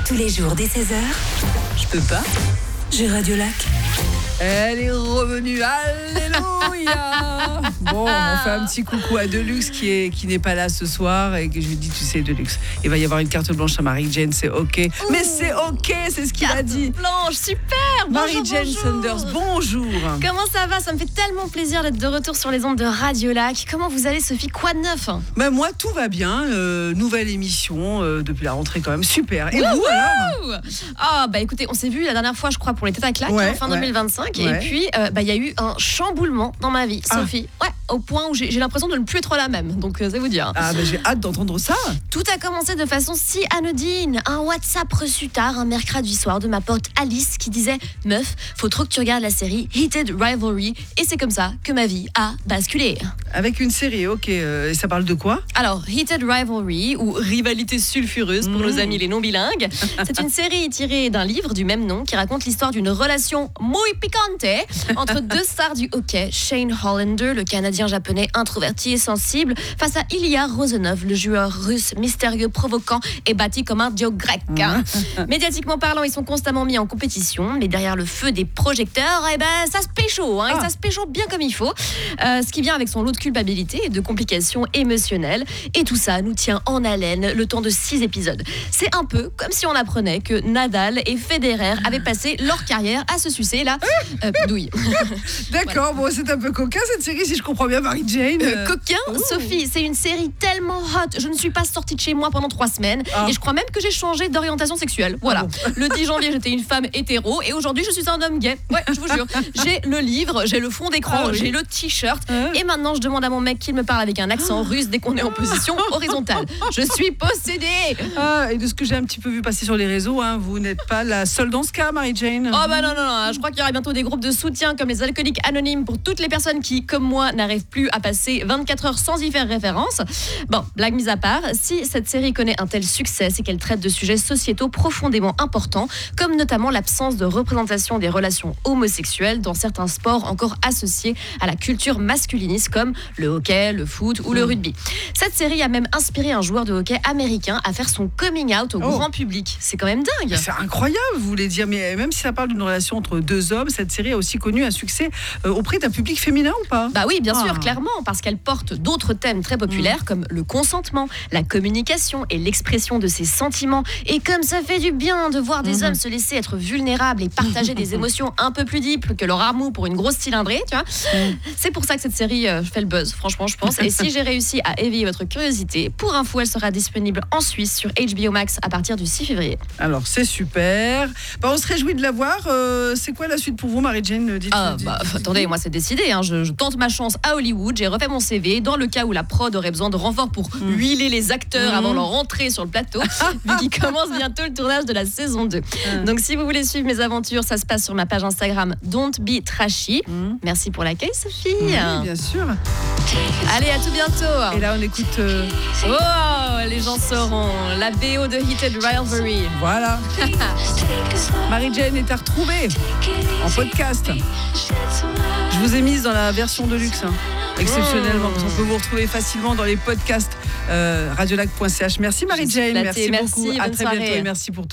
Tous les jours dès 16h, Je peux pas. Jeux Radio Lac. Elle est revenue, alléluia. Bon, on fait un petit coucou à Deluxe qui n'est pas là ce soir et que je lui dis, tu sais Deluxe, il va y avoir une carte blanche à Marie-Jane, c'est ok. Ouh. Mais c'est ok, c'est ce qu'il a dit. Blanche, super. Marie-Jane Bonjour. Sanders, bonjour. Comment ça va? Ça me fait tellement plaisir d'être de retour sur les ondes de Radio Lac. Comment vous allez, Sophie? Quoi de neuf? Ben moi tout va bien, nouvelle émission depuis la rentrée quand même, super. Et vous alors? Ah bah écoutez, on s'est vu la dernière fois je crois pour les têtes à claques, Ouais, fin ouais. 2025 Ouais. et puis il y a eu un chamboulement dans ma vie, Ah. Sophie. Ouais, au point où j'ai l'impression de ne plus être la même. Donc c'est vous dire. Ah ben j'ai hâte d'entendre ça. Tout a commencé de façon si anodine. Un WhatsApp reçu tard un mercredi soir de ma pote Alice qui disait « Meuf, faut trop que tu regardes la série Heated Rivalry » et c'est comme ça que ma vie a basculé. Avec une série, ok, et ça parle de quoi? Alors, Heated Rivalry, ou Rivalité sulfureuse pour nos amis les non-bilingues, c'est une série tirée d'un livre du même nom qui raconte l'histoire d'une relation muy picante entre deux stars du hockey, Shane Hollander, le Canadien-japonais introverti et sensible, face à Ilya Rozanov, le joueur russe mystérieux, provoquant et bâti comme un dieu grec. Médiatiquement parlant, ils sont constamment mis en compétition, mais derrière le feu des projecteurs, ça se pécho, et ça se pécho bien comme il faut, ce qui vient avec son lot de culpabilité et de complications émotionnelles. Et tout ça nous tient en haleine le temps de 6 épisodes. C'est un peu comme si on apprenait que Nadal et Federer avaient passé leur carrière à se sucer la douille. D'accord, bon c'est un peu coquin cette série si je comprends bien Marie-Jane. Coquin, Sophie, c'est une série tellement hot. Je ne suis pas sortie de chez moi pendant 3 semaines et je crois même que j'ai changé d'orientation sexuelle. Voilà. Le 10 janvier, j'étais une femme hétéro et aujourd'hui, je suis un homme gay. Ouais, je vous jure. J'ai le livre, j'ai le fond d'écran, j'ai le t-shirt et maintenant je demande à mon mec qu'il me parle avec un accent russe dès qu'on est en position horizontale. Je suis possédée. Et de ce que j'ai un petit peu vu passer sur les réseaux, vous n'êtes pas la seule dans ce cas, Marie-Jane. Oh bah non, je crois qu'il y aura bientôt des groupes de soutien comme les alcooliques anonymes pour toutes les personnes qui, comme moi, n'arrivent plus à passer 24 heures sans y faire référence. Bon, blague mise à part, si cette série connaît un tel succès, c'est qu'elle traite de sujets sociétaux profondément importants, comme notamment l'absence de représentation des relations homosexuelles dans certains sports encore associés à la culture masculiniste comme le hockey, le foot ou le rugby. Cette série a même inspiré un joueur de hockey américain à faire son coming out au grand public. C'est quand même dingue. C'est incroyable, vous voulez dire, mais même si ça parle d'une relation entre deux hommes, cette série a aussi connu un succès auprès d'un public féminin ou pas? Bah oui, bien sûr, clairement, parce qu'elle porte d'autres thèmes très populaires comme le consentement, la communication et l'expression de ses sentiments. Et comme ça fait du bien de voir des hommes se laisser être vulnérables et partager des émotions un peu plus deep que leur amour pour une grosse cylindrée, tu vois. C'est pour ça que cette série fait le buzz, franchement, je pense. Et si j'ai réussi à éveiller votre curiosité, pour info, elle sera disponible en Suisse sur HBO Max à partir du 6 février. Alors, c'est super. On se réjouit de la voir. C'est quoi la suite pour vous, Marie-Jane? Attendez, moi c'est décidé. Je tente ma chance à Hollywood. J'ai refait mon CV dans le cas où la prod aurait besoin de renfort pour huiler les acteurs avant leur entrée sur le plateau, vu qu'il commence bientôt le tournage de la saison 2. Donc si vous voulez suivre mes aventures, ça se passe sur ma page Instagram Don't Be Trashy. Merci pour l'accueil, Sophie. Oui, bien sûr. Allez, à tout bientôt. Et là, on écoute... Oh, les gens sauront. La BO de Heated Rivalry. Voilà. Marie-Jane est à retrouver en podcast. Je vous ai mise dans la version de luxe, exceptionnellement. On peut vous retrouver facilement dans les podcasts radiolac.ch. Merci Marie-Jane, merci beaucoup. À très bientôt et merci pour tout.